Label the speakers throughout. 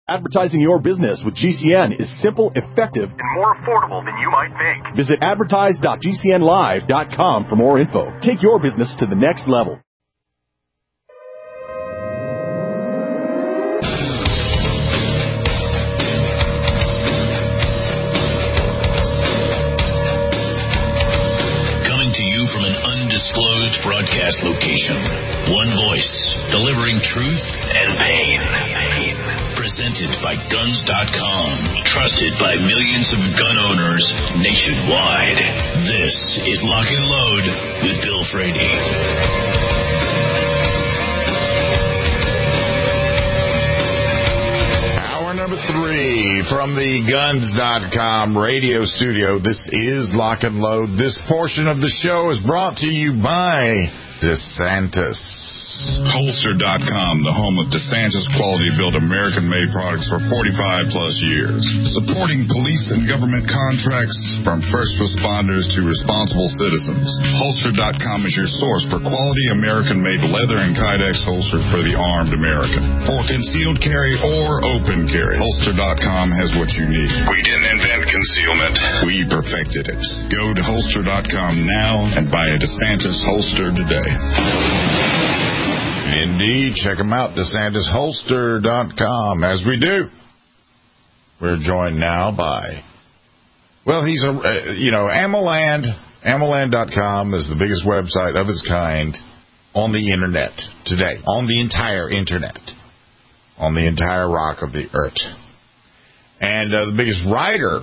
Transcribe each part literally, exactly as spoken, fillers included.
Speaker 1: Advertising your business with G C N is simple, effective, and more affordable than you might think. Visit advertise dot g c n live dot com for more info. Take your business to the next level.
Speaker 2: Coming to you from an undisclosed broadcast location. One voice, delivering truth and pain. Presented by guns dot com. Trusted by millions of gun owners nationwide. This is Lock and Load with Bill Frady.
Speaker 3: Hour number three from the guns dot com radio studio. This is Lock and Load. This portion of the show is brought to you by DeSantis.
Speaker 4: Holster dot com, the home of DeSantis quality-built American-made products for forty-five plus years. Supporting police and government contracts from first responders to responsible citizens. Holster dot com is your source for quality American-made leather and Kydex holsters for the armed American. For concealed carry or open carry, Holster dot com has what you need. We didn't invent concealment. We perfected it. Go to Holster dot com now and buy a DeSantis holster today.
Speaker 3: Indeed, check them out, DeSantis Holster dot com. As we do, we're joined now by, well, he's a, uh, you know, Ammoland. Ammoland dot com is the biggest website of its kind on the internet today, on the entire internet, on the entire rock of the earth. And uh, the biggest writer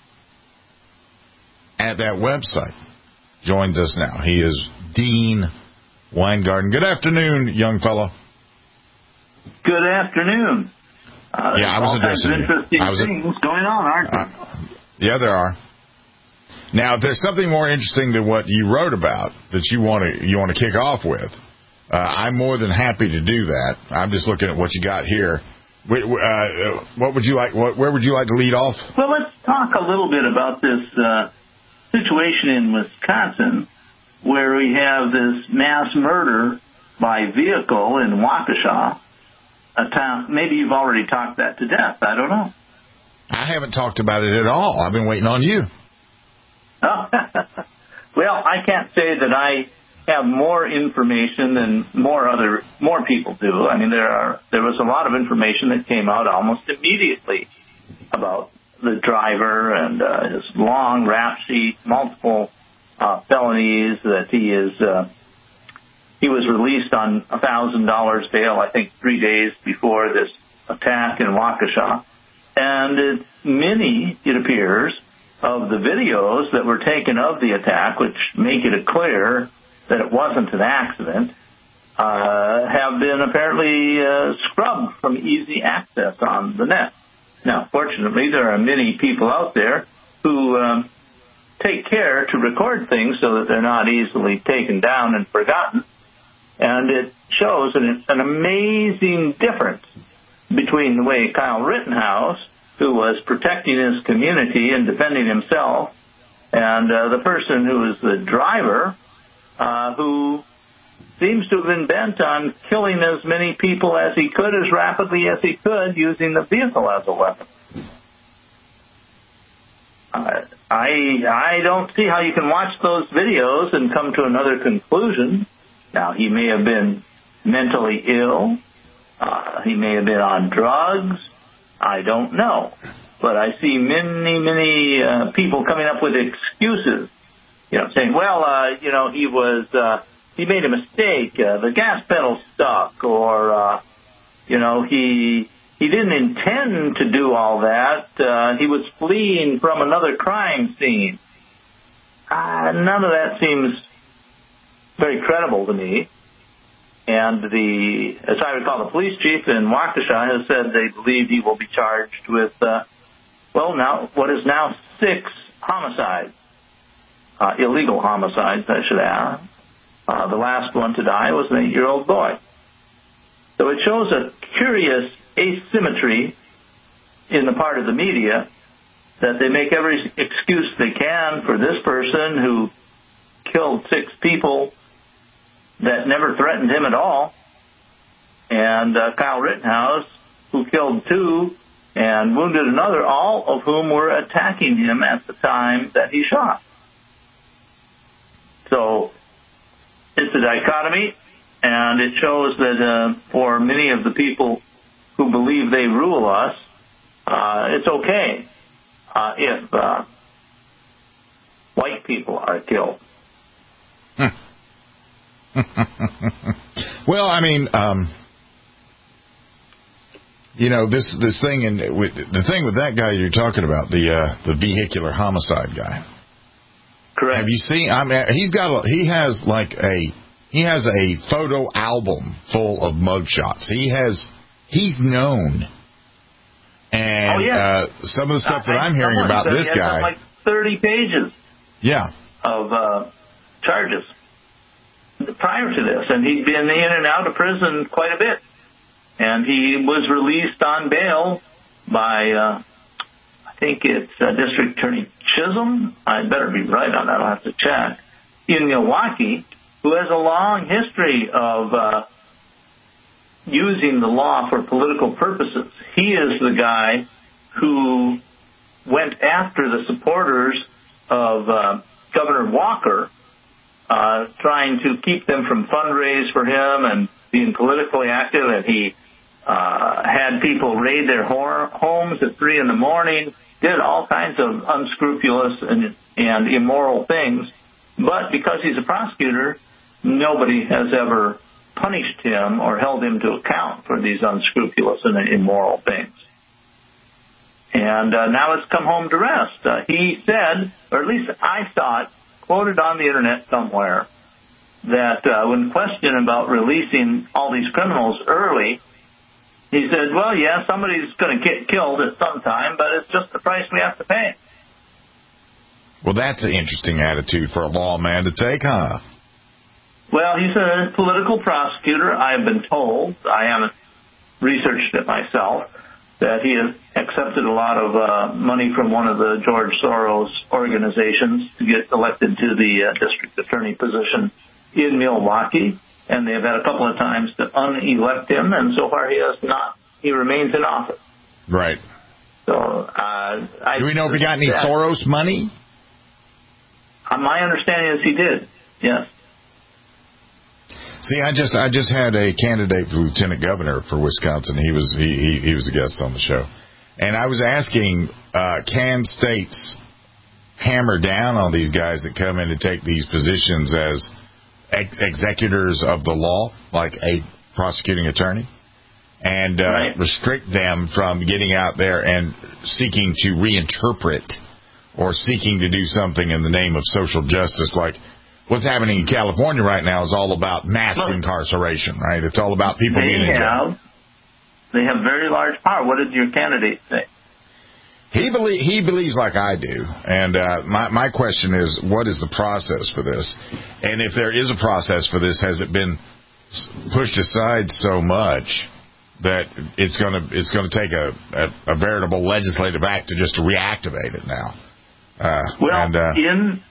Speaker 3: at that website joins us now. He is Dean Weingarten. Good afternoon, young fellow.
Speaker 5: Good afternoon. Uh,
Speaker 3: yeah, I was addressing you.
Speaker 5: Interesting
Speaker 3: I was
Speaker 5: things a, going on, aren't there?
Speaker 3: Uh, yeah, there are. Now, if there's something more interesting than what you wrote about that you want to you want to kick off with, uh, I'm more than happy to do that. I'm just looking at what you got here. Uh, what would you like? What, where would you like to lead off?
Speaker 5: Well, let's talk a little bit about this uh, situation in Wisconsin, where we have this mass murder by vehicle in Waukesha, a town. Maybe you've already talked that to death. I don't know.
Speaker 3: I haven't talked about it at all. I've been waiting on you.
Speaker 5: Oh. Well, I can't say that I have more information than more other more people do. I mean, there are there was a lot of information that came out almost immediately about the driver and uh, his long rap sheet, multiple Uh, felonies, that he is uh, he was released on a thousand dollars bail, I think, three days before this attack in Waukesha. And it, many, it appears, of the videos that were taken of the attack, which make it clear that it wasn't an accident, uh, have been apparently uh, scrubbed from easy access on the net. Now, fortunately, there are many people out there who Um, take care to record things so that they're not easily taken down and forgotten. And it shows an, an amazing difference between the way Kyle Rittenhouse, who was protecting his community and defending himself, and uh, the person who was the driver, uh, who seems to have been bent on killing as many people as he could, as rapidly as he could, using the vehicle as a weapon. Uh, I I don't see how you can watch those videos and come to another conclusion. Now, he may have been mentally ill. Uh, he may have been on drugs. I don't know. But I see many, many uh, people coming up with excuses, you know, saying, well, uh, you know, he was, uh, he made a mistake. Uh, the gas pedal stuck, or, uh, you know, he... He didn't intend to do all that. Uh, he was fleeing from another crime scene. Uh, none of that seems very credible to me. And the, as I recall, the police chief in Waukesha has said they believe he will be charged with, uh, well, now what is now six homicides, uh, illegal homicides, I should add. Uh, the last one to die was an eight-year-old boy. So it shows a curious asymmetry in the part of the media, that they make every excuse they can for this person who killed six people that never threatened him at all, and uh, Kyle Rittenhouse, who killed two and wounded another, all of whom were attacking him at the time that he shot. So it's a dichotomy, and it shows that uh, for many of the people who believe they rule us, uh, it's okay uh, if uh, white people are killed.
Speaker 3: Well, I mean, um, you know, this this thing, and the thing with that guy you're talking about, the uh, the vehicular homicide guy.
Speaker 5: Correct.
Speaker 3: Have you seen? I mean, he's got a, he has like a he has a photo album full of mugshots. He has he's known, and
Speaker 5: oh, yeah.
Speaker 3: uh, some of the stuff that
Speaker 5: I,
Speaker 3: I'm hearing about
Speaker 5: said
Speaker 3: this
Speaker 5: he
Speaker 3: guy,
Speaker 5: like thirty pages.
Speaker 3: Yeah.
Speaker 5: Of uh, charges prior to this, and he'd been in and out of prison quite a bit, and he was released on bail by. Uh, I think it's uh, District Attorney Chisholm. I better be right on that. I'll have to check. In Milwaukee, who has a long history of uh, using the law for political purposes. He is the guy who went after the supporters of uh, Governor Walker, uh, trying to keep them from fundraise for him and being politically active. And he uh, had people raid their homes at three in the morning, did all kinds of unscrupulous and, and immoral things. But because he's a prosecutor, nobody has ever punished him or held him to account for these unscrupulous and immoral things. And uh, now it's come home to rest. Uh, he said, or at least I saw it, quoted on the Internet somewhere, that uh, when questioned about releasing all these criminals early, he said, well, yeah, somebody's going to get killed at some time, but it's just the price we have to pay.
Speaker 3: Well, that's an interesting attitude for a lawman to take, huh?
Speaker 5: Well, he's a political prosecutor. I've been told, I haven't researched it myself, that he has accepted a lot of uh, money from one of the George Soros organizations to get elected to the uh, district attorney position in Milwaukee. And they've had a couple of times to unelect him, and so far he has not. He remains in office.
Speaker 3: Right.
Speaker 5: So, uh, I,
Speaker 3: do we know if he got any that, Soros money?
Speaker 5: Uh, my understanding is he did. Yes.
Speaker 3: See, I just I just had a candidate for lieutenant governor for Wisconsin. He was he he, he was a guest on the show, and I was asking, uh, can states hammer down on these guys that come in to take these positions as ex- executors of the law, like a prosecuting attorney, and uh,
Speaker 5: right.
Speaker 3: restrict them from getting out there and seeking to reinterpret or seeking to do something in the name of social justice, like what's happening in California right now is all about mass Look, incarceration, right? It's all about people being in jail.
Speaker 5: They have very large power. What did your candidate say?
Speaker 3: He believe he believes like I do, and uh, my my question is, what is the process for this? And if there is a process for this, has it been pushed aside so much that it's gonna it's gonna take a, a, a veritable legislative act to just to reactivate it now? Uh,
Speaker 5: well,
Speaker 3: and, uh,
Speaker 5: in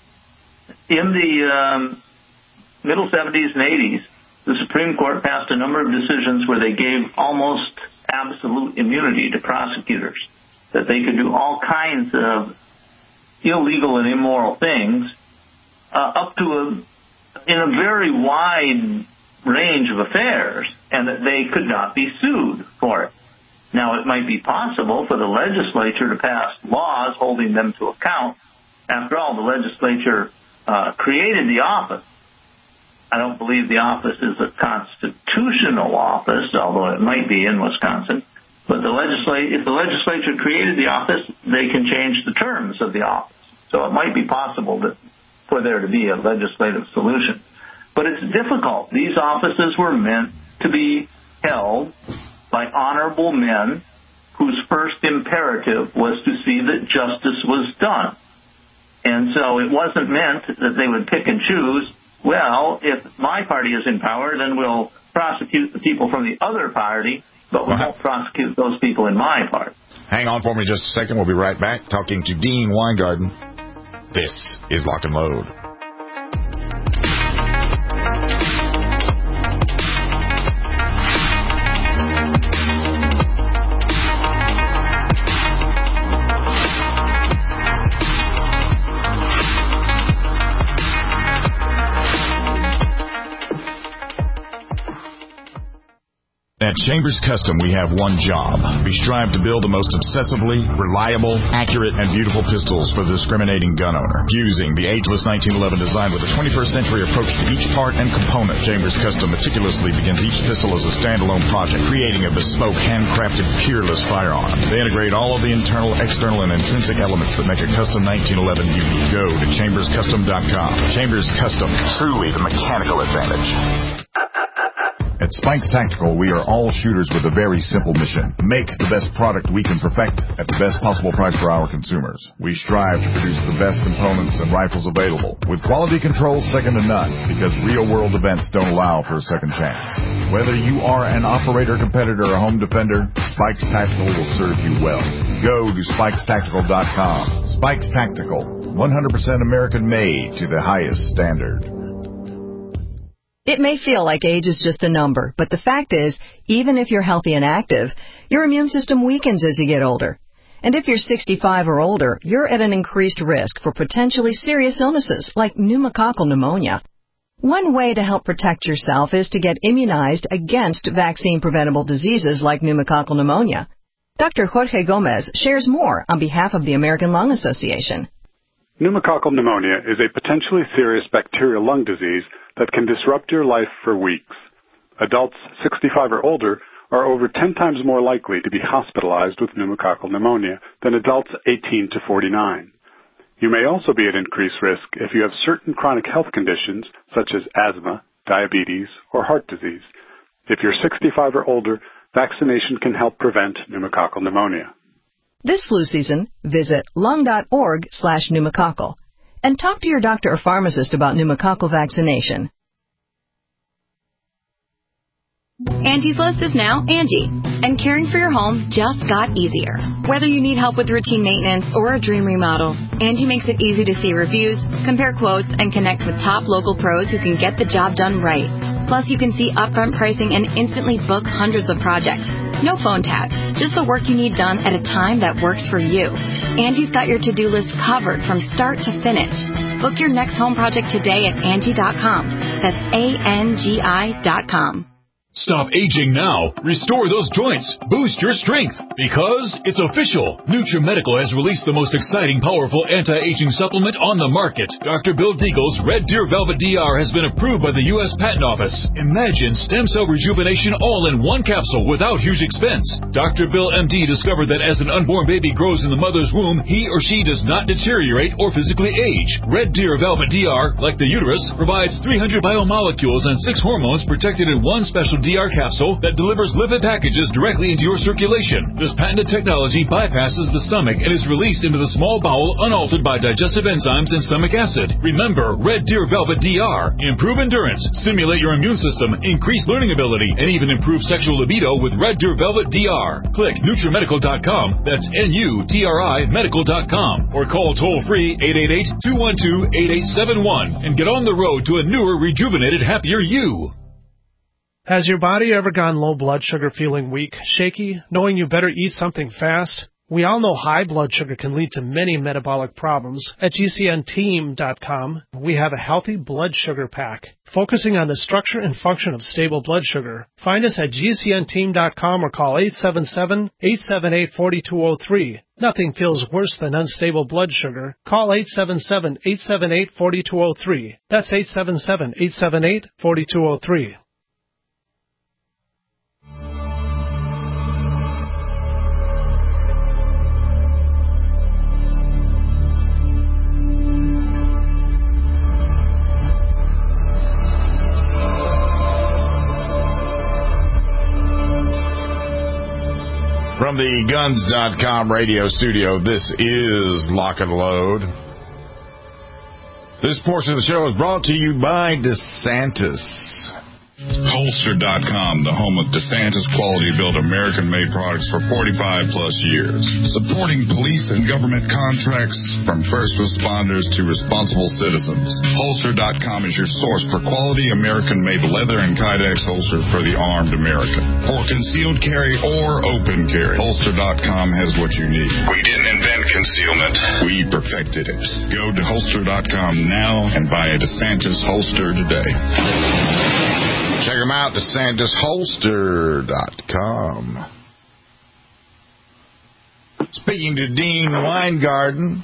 Speaker 5: in the um, middle seventies and eighties, the Supreme Court passed a number of decisions where they gave almost absolute immunity to prosecutors, that they could do all kinds of illegal and immoral things uh, up to a in a very wide range of affairs, and that they could not be sued for it. Now, it might be possible for the legislature to pass laws holding them to account. After all, the legislature uh, created the office. I don't believe the office is a constitutional office, although it might be in Wisconsin. But the legislat- if the legislature created the office, they can change the terms of the office. So it might be possible that, for there to be a legislative solution. But it's difficult. These offices were meant to be held by honorable men whose first imperative was to see that justice was done. And so it wasn't meant that they would pick and choose, well, if my party is in power, then we'll prosecute the people from the other party, but we won't prosecute those people in my party.
Speaker 3: Hang on for me just a second. We'll be right back talking to Dean Weingarten. This is Lock and Load. Chambers Custom, we have one job. We strive to build the most obsessively, reliable, accurate, and beautiful pistols for the discriminating gun owner. Using the ageless nineteen eleven design with a twenty-first century approach to each part and component, Chambers Custom meticulously begins each pistol as a standalone project, creating a bespoke, handcrafted, peerless firearm. They integrate all of the internal, external, and intrinsic elements that make a custom nineteen eleven unique. Go to chambers custom dot com. Chambers Custom, truly the mechanical advantage. At Spikes Tactical, we are all shooters with a very simple mission. Make the best product we can perfect at the best possible price for our consumers. We strive to produce the best components and rifles available, with quality control second to none, because real-world events don't allow for a second chance. Whether you are an operator, competitor, or home defender, Spikes Tactical will serve you well. Go to spikes tactical dot com. Spikes Tactical, one hundred percent American-made to the highest standard.
Speaker 6: It may feel like age is just a number, but the fact is, even if you're healthy and active, your immune system weakens as you get older. And if you're sixty-five or older, you're at an increased risk for potentially serious illnesses like pneumococcal pneumonia. One way to help protect yourself is to get immunized against vaccine-preventable diseases like pneumococcal pneumonia. Doctor Jorge Gomez shares more on behalf of the American Lung Association.
Speaker 7: Pneumococcal pneumonia is a potentially serious bacterial lung disease that can disrupt your life for weeks. Adults sixty-five or older are over ten times more likely to be hospitalized with pneumococcal pneumonia than adults eighteen to forty-nine. You may also be at increased risk if you have certain chronic health conditions such as asthma, diabetes, or heart disease. If you're sixty-five or older, vaccination can help prevent pneumococcal pneumonia.
Speaker 6: This flu season, visit lung.org slash pneumococcal and talk to your doctor or pharmacist about pneumococcal vaccination.
Speaker 8: Angie's List is now Angie, and caring for your home just got easier. Whether you need help with routine maintenance or a dream remodel, Angie makes it easy to see reviews, compare quotes, and connect with top local pros who can get the job done right. Plus, you can see upfront pricing and instantly book hundreds of projects. No phone tag, just the work you need done at a time that works for you. Angie's got your to-do list covered from start to finish. Book your next home project today at Angie dot com. That's A N G I dot com.
Speaker 1: Stop aging now. Restore those joints. Boost your strength. Because it's official. NutriMedical has released the most exciting, powerful anti-aging supplement on the market. Doctor Bill Deagle's Red Deer Velvet D R has been approved by the U S Patent Office. Imagine stem cell rejuvenation all in one capsule without huge expense. Doctor Bill M D discovered that as an unborn baby grows in the mother's womb, he or she does not deteriorate or physically age. Red Deer Velvet D R, like the uterus, provides three hundred biomolecules and six hormones protected in one special D R capsule that delivers lipid packages directly into your circulation. This patented technology bypasses the stomach and is released into the small bowel unaltered by digestive enzymes and stomach acid. Remember, Red Deer Velvet D R. Improve endurance, stimulate your immune system, increase learning ability, and even improve sexual libido with Red Deer Velvet D R. Click NutriMedical dot com, that's N U T R I medical dot com, or call toll-free eight eight eight, two one two, eight eight seven one and get on the road to a newer, rejuvenated, happier you.
Speaker 9: Has your body ever gone low blood sugar, feeling weak, shaky, knowing you better eat something fast? We all know high blood sugar can lead to many metabolic problems. At G C N team dot com, we have a healthy blood sugar pack, focusing on the structure and function of stable blood sugar. Find us at G C N team dot com or call eight seven seven, eight seven eight, four two zero three. Nothing feels worse than unstable blood sugar. Call eight seven seven, eight seven eight, four two zero three. That's eight seven seven, eight seven eight, four two zero three.
Speaker 3: From the guns dot com radio studio, this is Lock and Load. This portion of the show is brought to you by DeSantis.
Speaker 4: Holster dot com, the home of DeSantis quality-built American-made products for forty-five plus years. Supporting police and government contracts from first responders to responsible citizens. Holster dot com is your source for quality American-made leather and Kydex holsters for the armed American. For concealed carry or open carry, Holster dot com has what you need. We didn't invent concealment. We perfected it. Go to Holster dot com now and buy a DeSantis holster today.
Speaker 3: Check them out, DeSantis Holster dot com. Speaking to Dean Weingarten,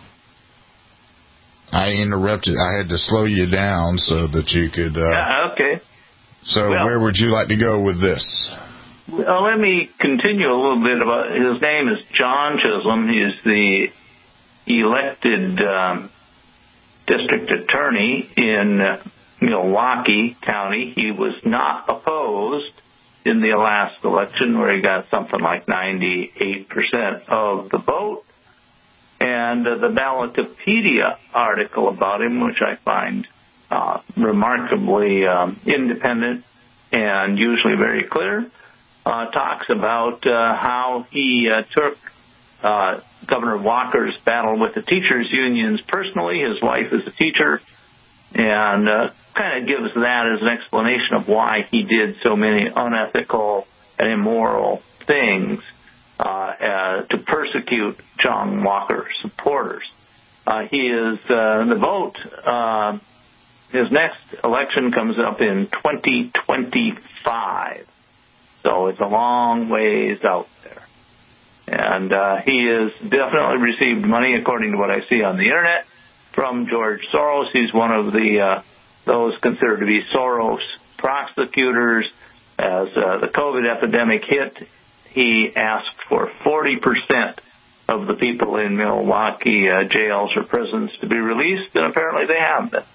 Speaker 3: I interrupted. I had to slow you down so that you could. Uh,
Speaker 5: yeah, okay.
Speaker 3: So
Speaker 5: well,
Speaker 3: where would you like to go with this?
Speaker 5: Well, let me continue a little bit about. His name is John Chisholm. He's the elected um, district attorney in uh, Milwaukee County. He was not opposed in the last election, where he got something like ninety-eight percent of the vote. And uh, the Ballotopedia article about him, which I find uh, remarkably um, independent and usually very clear, uh, talks about uh, how he uh, took uh, Governor Walker's battle with the teachers' unions personally. His wife is a teacher, and uh, kind of gives that as an explanation of why he did so many unethical and immoral things uh, uh, to persecute John Walker supporters. Uh, he is uh, the vote. Uh, his next election comes up in twenty twenty-five, so it's a long ways out there. And uh, he has definitely received money, according to what I see on the internet, from George Soros. He's one of the uh, those considered to be Soros prosecutors. As uh, the COVID epidemic hit, he asked for forty percent of the people in Milwaukee uh, jails or prisons to be released, and apparently they have been.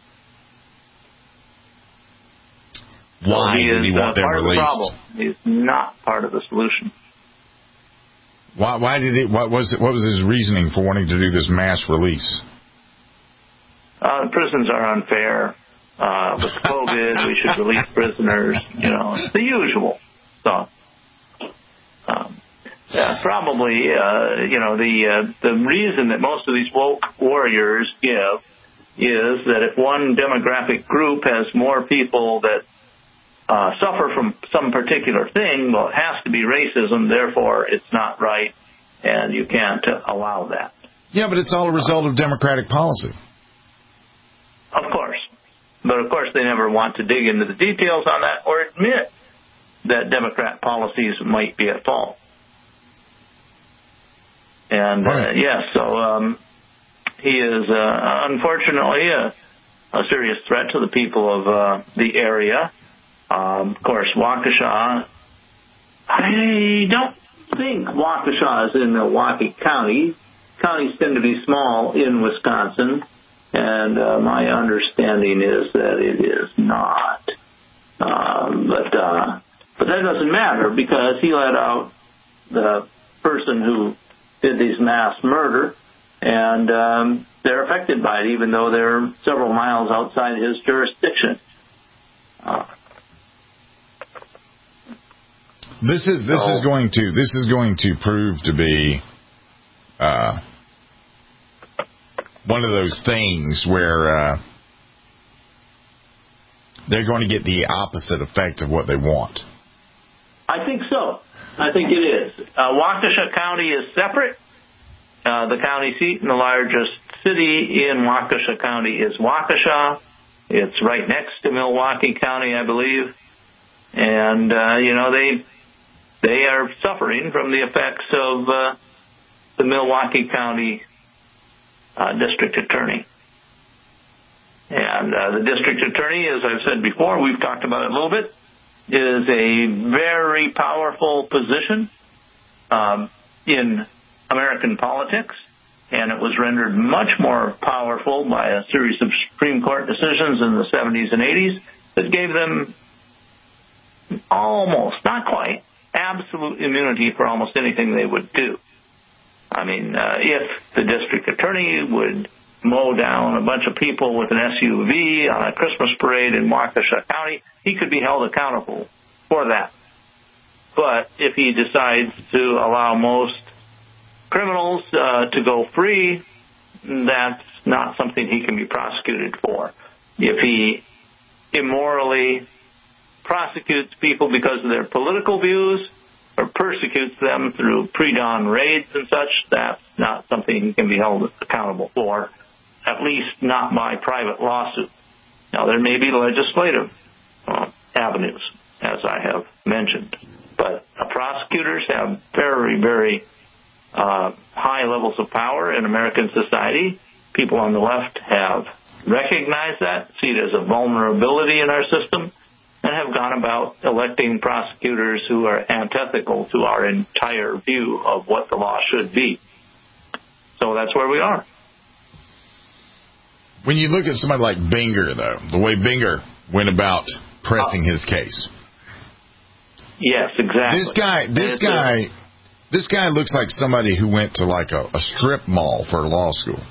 Speaker 3: Why
Speaker 5: so he
Speaker 3: did
Speaker 5: is,
Speaker 3: he want
Speaker 5: uh,
Speaker 3: them
Speaker 5: part
Speaker 3: released?
Speaker 5: Of the problem. He's not part of the solution.
Speaker 3: Why? Why did he? What was it? What was his reasoning for wanting to do this mass release?
Speaker 5: Uh, prisons are unfair. Uh, with COVID, we should release prisoners. You know, it's the usual stuff. Um, yeah, probably, uh, you know, the uh, the reason that most of these woke warriors give is that if one demographic group has more people that uh, suffer from some particular thing, well, it has to be racism. Therefore, it's not right, and you can't uh, allow that.
Speaker 3: Yeah, but it's all a result of Democratic policy.
Speaker 5: Of course. But, of course, they never want to dig into the details on that or admit that Democrat policies might be at fault. And, uh, yes, yeah, so um, he is, uh, unfortunately, a, a serious threat to the people of uh, the area. Um, of course, Waukesha, I don't think Waukesha is in Milwaukee County. Counties tend to be small in Wisconsin. And uh, my understanding is that it is not. Um, but uh, but that doesn't matter, because he let out the person who did these mass murder, and um, they're affected by it, even though they're several miles outside his jurisdiction. Uh,
Speaker 3: this is this so, is going to this is going to prove to be. Uh, One of those things where uh, they're going to get the opposite effect of what they want.
Speaker 5: I think so. I think it is. Uh, Waukesha County is separate. Uh, the county seat and the largest city in Waukesha County is Waukesha. It's right next to Milwaukee County, I believe. And, uh, you know, they they are suffering from the effects of uh, the Milwaukee County Uh, district attorney. And uh, the district attorney, as I've said before, we've talked about it a little bit, is a very powerful position um, in American politics, and it was rendered much more powerful by a series of Supreme Court decisions in the seventies and eighties that gave them almost, not quite, absolute immunity for almost anything they would do. I mean, uh, if the district attorney would mow down a bunch of people with an S U V on a Christmas parade in Waukesha County, he could be held accountable for that. But if he decides to allow most criminals uh, to go free, that's not something he can be prosecuted for. If he immorally prosecutes people because of their political views, or persecutes them through pre-dawn raids and such, that's not something he can be held accountable for, at least not by private lawsuit. Now, there may be legislative uh, avenues. as I have mentioned. But uh, prosecutors have very, very uh, high levels of power in American society. People on the left have recognized that, see it as a vulnerability in our system, and have gone about electing prosecutors who are antithetical to our entire view of what the law should be. So that's where we are.
Speaker 3: When you look at somebody like Binger, though, the way Binger went about pressing his case.
Speaker 5: Yes, exactly.
Speaker 3: This guy, this guy, this guy looks like somebody who went to like a, a strip mall for law school.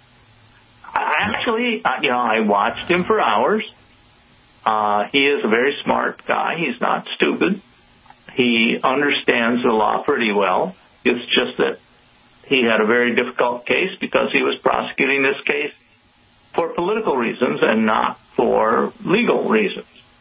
Speaker 5: Actually, you know, I watched him for hours. Uh, he is a very smart guy. He's not stupid. He understands the law pretty well. It's just that he had a very difficult case because he was prosecuting this case for political reasons and not for legal reasons.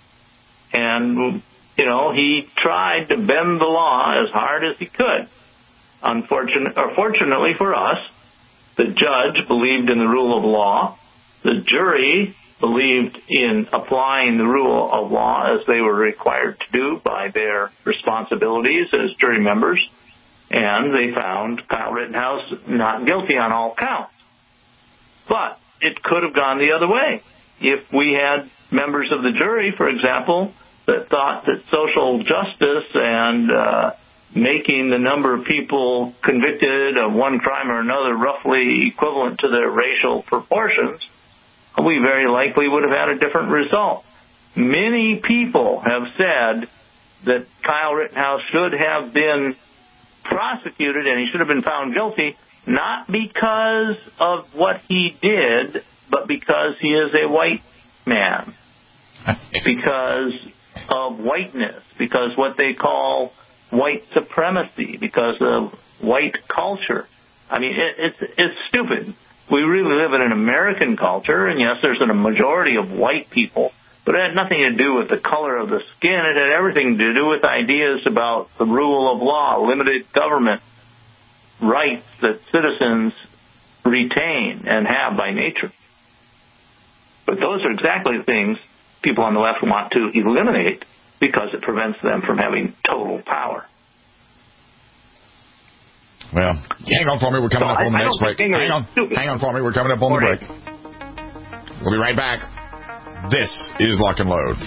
Speaker 5: And, you know, he tried to bend the law as hard as he could. Unfortunately, or fortunately for us, the judge believed in the rule of law. The jury believed in applying the rule of law as they were required to do by their responsibilities as jury members. And they found Kyle Rittenhouse not guilty on all counts. But it could have gone the other way. If we had members of the jury, for example, that thought that social justice and uh, making the number of people convicted of one crime or another roughly equivalent to their racial proportions, we very likely would have had a different result. Many people have said that Kyle Rittenhouse should have been prosecuted and he should have been found guilty, not because of what he did, but because he is a white man, because of whiteness, because what they call white supremacy, because of white culture. I mean, it, it's it's stupid. We really live in an American culture, and yes, there's a majority of white people, but it had nothing to do with the color of the skin. It had everything to do with ideas about the rule of law, limited government, rights that citizens retain and have by nature. But those are exactly the things people on the left want to eliminate because it prevents them from having total power.
Speaker 3: Well, hang on for me. We're coming
Speaker 5: so
Speaker 3: up on
Speaker 5: I,
Speaker 3: the next break. Hang on.
Speaker 5: Stupid.
Speaker 3: Hang on for me. We're coming up on the break. We'll be right back. This is Lock and Load.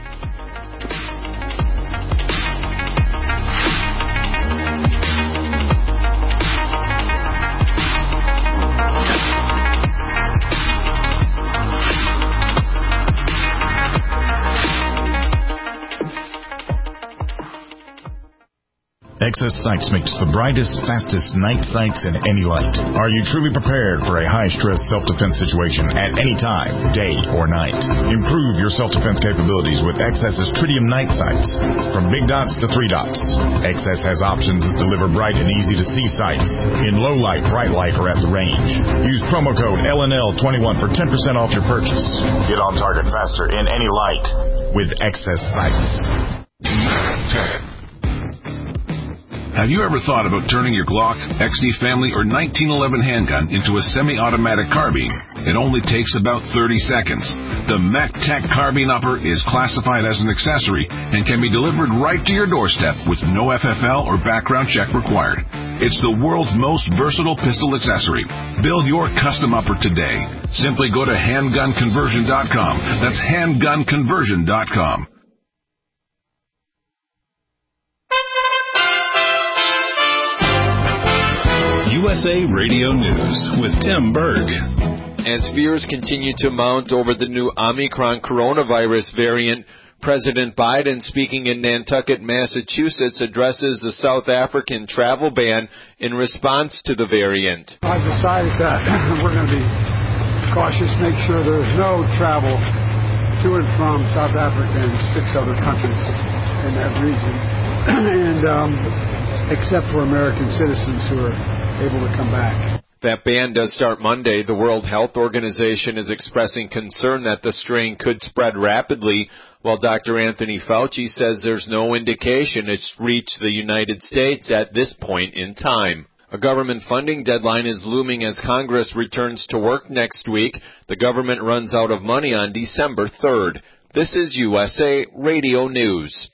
Speaker 3: Excess Sights makes the brightest, fastest night sights in any light. Are you truly prepared for a high-stress self-defense situation at any time, day or night? Improve your self-defense capabilities with Excess's Tritium night sights. From big dots to three dots, Excess has options that deliver bright and easy-to-see sights in low light, bright light, or at the range. Use promo code L N L twenty-one for ten percent off your purchase. Get on target faster in any light with Excess Sights.
Speaker 10: Have you ever thought about turning your Glock, X D Family, or nineteen eleven handgun into a semi-automatic carbine? It only takes about thirty seconds. The MacTac Carbine Upper is classified as an accessory and can be delivered right to your doorstep with no F F L or background check required. It's the world's most versatile pistol accessory. Build your custom upper today. Simply go to handgun conversion dot com. That's handgun conversion dot com.
Speaker 11: U S A Radio News with Tim Berg.
Speaker 12: As fears continue to mount over the new Omicron coronavirus variant, President Biden, speaking in Nantucket, Massachusetts, addresses the South African travel ban in response to the variant.
Speaker 13: I've decided that we're going to be cautious, make sure there's no travel to and from South Africa and six other countries in that region, and um, except for American citizens who are able to come back.
Speaker 12: That ban does start Monday. The World Health Organization is expressing concern that the strain could spread rapidly, while Doctor Anthony Fauci says there's no indication it's reached the United States at this point in time. A government funding deadline is looming as Congress returns to work next week. The government runs out of money on December third. This is U S A Radio News.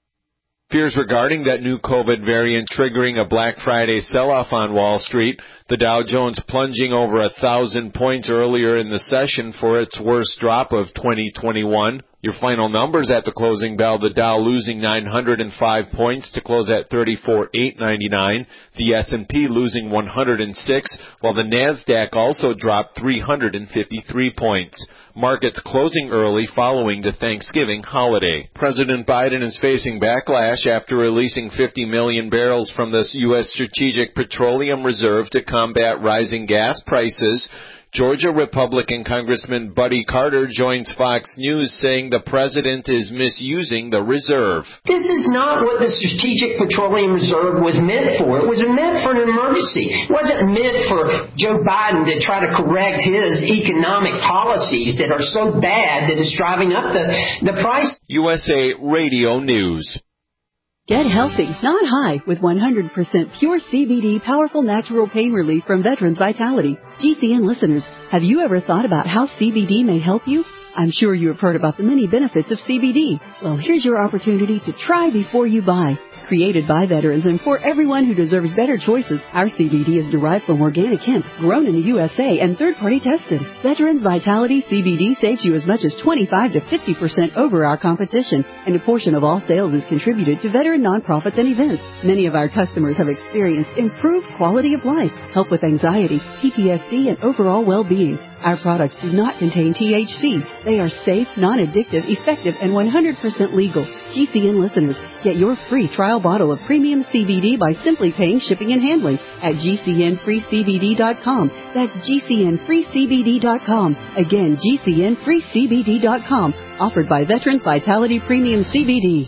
Speaker 12: Fears regarding that new COVID variant triggering a Black Friday sell-off on Wall Street, the Dow Jones plunging over a thousand points earlier in the session for its worst drop of twenty twenty-one. Your final numbers at the closing bell, the Dow losing nine hundred five points to close at thirty-four thousand eight hundred ninety-nine. The S and P losing one hundred six, while the NASDAQ also dropped three hundred fifty-three points. Markets closing early following the Thanksgiving holiday. President Biden is facing backlash after releasing fifty million barrels from the U S Strategic Petroleum Reserve to combat rising gas prices. Georgia Republican Congressman Buddy Carter joins Fox News saying the president is misusing the reserve.
Speaker 14: This is not what the Strategic Petroleum Reserve was meant for. It was meant for an emergency. It wasn't meant for Joe Biden to try to correct his economic policies that are so bad that it's driving up the, the price.
Speaker 12: U S A Radio News.
Speaker 15: Get healthy, not high, with one hundred percent pure C B D powerful natural pain relief from Veterans Vitality. G C N listeners, have you ever thought about how C B D may help you? I'm sure you have heard about the many benefits of C B D. Well, here's your opportunity to try before you buy. Created by veterans and for everyone who deserves better choices, our C B D is derived from organic hemp, grown in the U S A and third-party tested. Veterans Vitality C B D saves you as much as twenty-five to fifty percent over our competition, and a portion of all sales is contributed to veteran nonprofits and events. Many of our customers have experienced improved quality of life, help with anxiety, P T S D, and overall well-being. Our products do not contain T H C. They are safe, non-addictive, effective, and one hundred percent legal. G C N listeners, get your free trial bottle of premium C B D by simply paying shipping and handling at G C N free C B D dot com. That's G C N free C B D dot com. Again, G C N free C B D dot com. Offered by Veterans Vitality Premium C B D.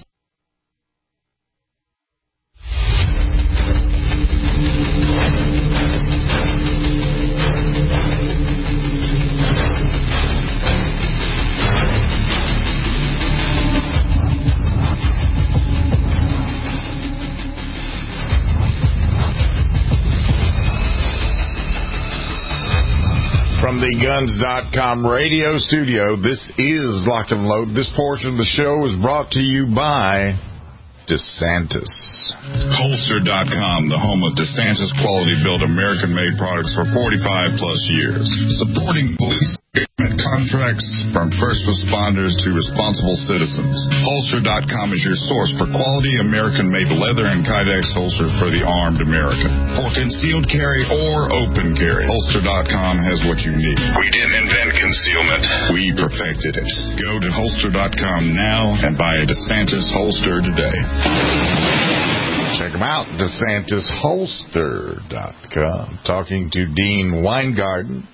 Speaker 3: From the Guns dot com radio studio, this is Locked and Loaded. This portion of the show is brought to you by DeSantis.
Speaker 4: Holster dot com, the home of DeSantis quality-built American-made products for forty-five plus years. Supporting police contracts from first responders to responsible citizens. Holster dot com is your source for quality American-made leather and Kydex holsters for the armed American. For concealed carry or open carry, Holster dot com has what you need. We didn't invent concealment. We perfected it. Go to Holster dot com now and buy a DeSantis holster today.
Speaker 3: Check them out, DeSantis Holster dot com. Talking to Dean Weingarten.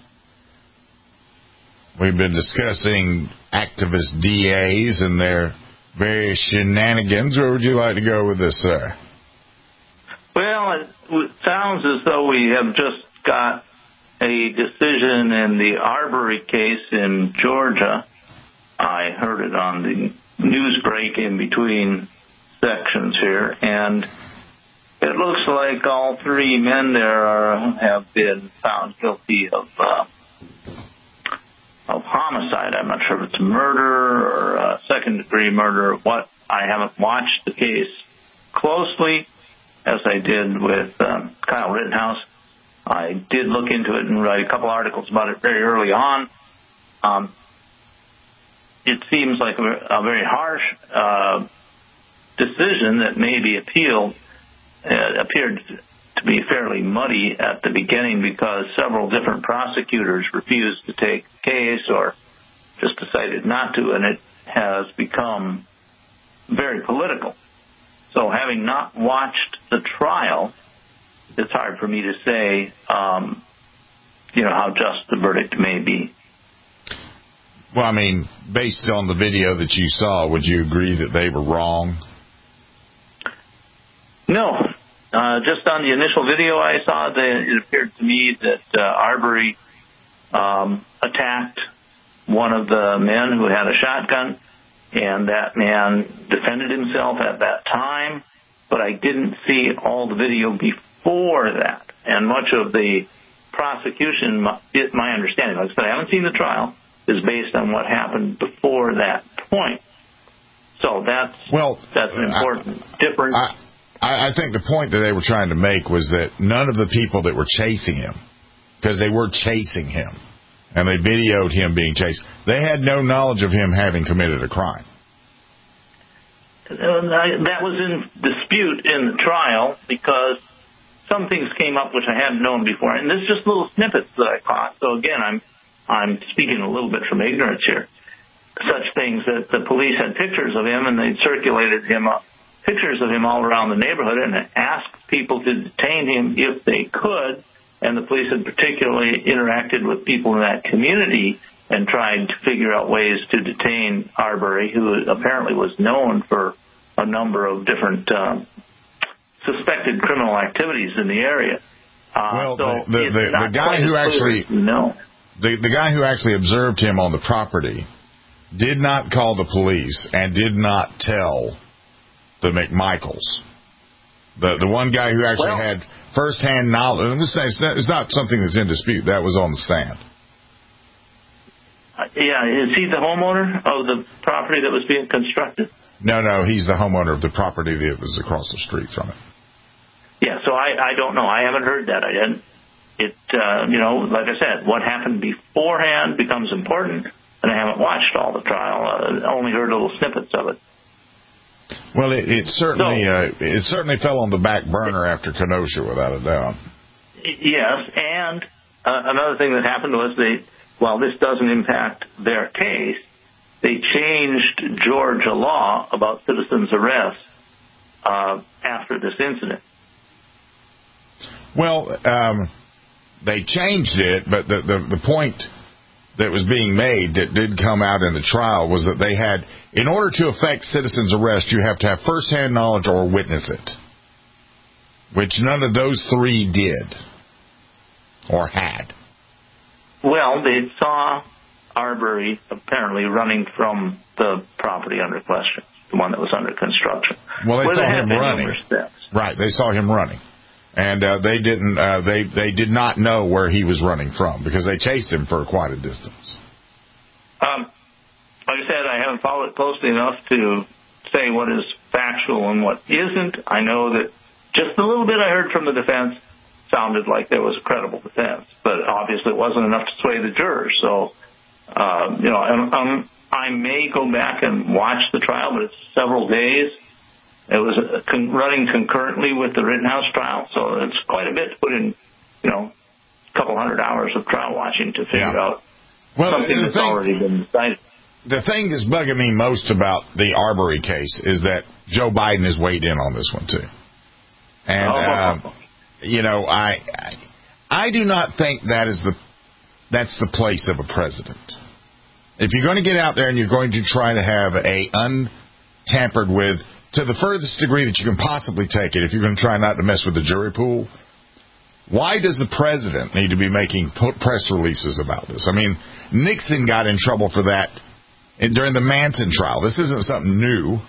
Speaker 3: We've been discussing activist D As and their various shenanigans. Where would you like to go with this, sir?
Speaker 5: Well, it sounds as though we have just got a decision in the Arbery case in Georgia. I heard it on the news break in between sections here, and it looks like all three men there are, have been found guilty of uh, of homicide. I'm not sure if it's murder or uh, second-degree murder or what. I haven't watched the case closely, as I did with um, Kyle Rittenhouse. I did look into it and write a couple articles about it very early on. Um, it seems like a, a very harsh uh, decision that may be appealed. It appeared to be fairly muddy at the beginning because several different prosecutors refused to take the case or just decided not to, and it has become very political. So having not watched the trial, it's hard for me to say, um, you know, how just the verdict may be.
Speaker 3: Well, I mean, based on the video that you saw, would you agree that they were wrong? No. Uh, just on the initial video I saw, that it appeared to me that uh, Arbery um, attacked one of the men who had a shotgun, and that man defended himself at that time, but I didn't see all the video before that. And much of the prosecution, my understanding, like I said, I haven't seen the trial, is based on what happened before that
Speaker 5: point. So that's
Speaker 3: well,
Speaker 5: that's an important
Speaker 3: I,
Speaker 5: difference.
Speaker 3: I, I think the point that they were trying to make was that none of the people that were chasing him, because they were chasing him, and they videoed him being chased, they had no knowledge of him having committed a crime.
Speaker 5: That was in dispute in the trial because some things came up which I hadn't known before, and there's just little snippets that I caught. So again, I'm I'm speaking a little bit from ignorance here. Such things that the police had pictures of him, and they circulated him up, pictures of him all around the neighborhood, and asked people to detain him if they could. And the police had particularly interacted with people in that community and tried to figure out ways to detain Arbery, who apparently was known for a number of different um, suspected criminal activities in the area. Uh,
Speaker 3: well,
Speaker 5: so
Speaker 3: the the, the, the guy who actually
Speaker 5: no.
Speaker 3: the the guy who actually observed him on the property did not call the police and did not tell the McMichaels. The the one guy who actually well, had firsthand knowledge. It's not, it's not something that's in dispute. That was on the stand.
Speaker 5: Uh, yeah, is he the homeowner of the property that was being constructed?
Speaker 3: No, no, he's the homeowner of the property that was across the street from it.
Speaker 5: Yeah, so I, I don't know. I haven't heard that. I didn't. It, uh, you know, like I said, what happened beforehand becomes important, and I haven't watched all the trial. I uh, only heard little snippets of it.
Speaker 3: Well, it, it certainly
Speaker 5: so,
Speaker 3: uh, it certainly fell on the back burner after Kenosha, without a doubt.
Speaker 5: Yes, and uh, another thing that happened was they, while this doesn't impact their case, they changed Georgia law about citizens' arrest uh, after this incident.
Speaker 3: Well, um, they changed it, but the, the the point that was being made that did come out in the trial was that they had, in order to effect citizens' arrest, you have to have first-hand knowledge or witness it, which none of those three did or had.
Speaker 5: Well, they saw Arbery apparently running from the property under question, the one that was under construction.
Speaker 3: Well, they
Speaker 5: Where
Speaker 3: saw
Speaker 5: they
Speaker 3: him running. Right, they saw him running. And uh, they didn't. Uh, they they did not know where he was running from because they chased him for quite a distance.
Speaker 5: Um, like I said, I haven't followed it closely enough to say what is factual and what isn't. I know that just the little bit I heard from the defense sounded like there was a credible defense, but obviously it wasn't enough to sway the jurors. So, uh, you know, um, I may go back and watch the trial, but it's several days. It was uh, con- running concurrently with the Rittenhouse trial, so it's quite a bit to put in, you know, a couple hundred hours of trial watching to figure
Speaker 3: yeah.
Speaker 5: out
Speaker 3: well,
Speaker 5: something that's
Speaker 3: thing,
Speaker 5: already been decided.
Speaker 3: The thing that's bugging me most about the Arbery case is that Joe Biden has weighed in on this one, too. And,
Speaker 5: oh.
Speaker 3: um, you know, I, I I do not think that is the that's the place of a president. If you're going to get out there and you're going to try to have a untampered with, to the furthest degree that you can possibly take it, if you're going to try not to mess with the jury pool, why does the president need to be making press releases about this? I mean, Nixon got in trouble for that during the Manson trial. This isn't something new.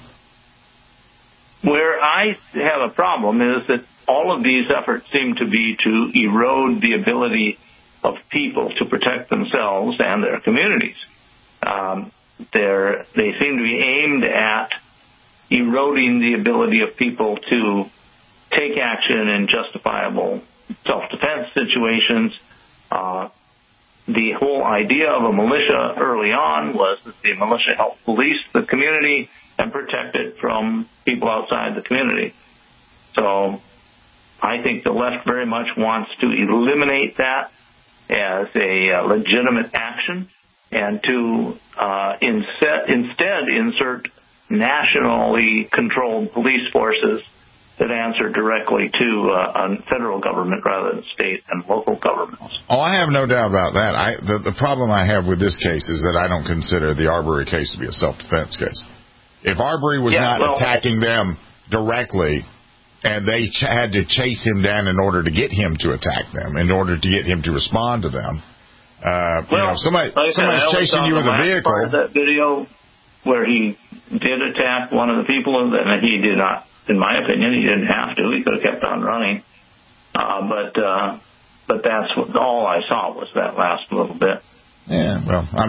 Speaker 5: Where I have a problem is that all of these efforts seem to be to erode the ability of people to protect themselves and their communities. Um, they're, they seem to be aimed at eroding the ability of people to take action in justifiable self-defense situations. Uh, the whole idea of a militia early on was that the militia helped police the community and protect it from people outside the community. So I think the left very much wants to eliminate that as a uh, legitimate action and to uh, inset, instead insert nationally controlled police forces that answer directly to uh, a federal government rather than state and local governments.
Speaker 3: Oh, I have no doubt about that. I, the, the problem I have with this case is that I don't consider the Arbery case to be a self-defense case. If Arbery was
Speaker 5: yeah,
Speaker 3: not
Speaker 5: well,
Speaker 3: attacking them directly and they ch- had to chase him down in order to get him to attack them, in order to get him to respond to them, uh,
Speaker 5: well,
Speaker 3: you know, somebody,
Speaker 5: like
Speaker 3: somebody's
Speaker 5: said,
Speaker 3: chasing you with a vehicle.
Speaker 5: Part of that video where he did attack one of the people, and he did not, in my opinion, he didn't have to. He could have kept on running. Uh, but uh, but that's what, all I saw was that last little bit.
Speaker 3: Yeah, well, I mean,